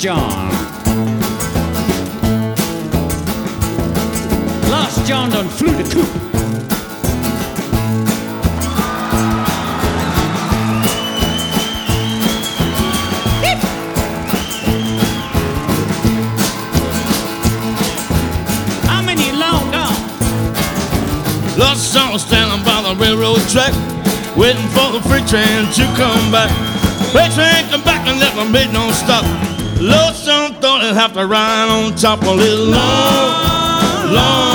John. Lost John done flew the coop. How many long gone? Lost John standing by the railroad track, waiting for the freight train to come back. Freight train come back and never made no stop. Lost John thought he'd have to ride on top of his long, long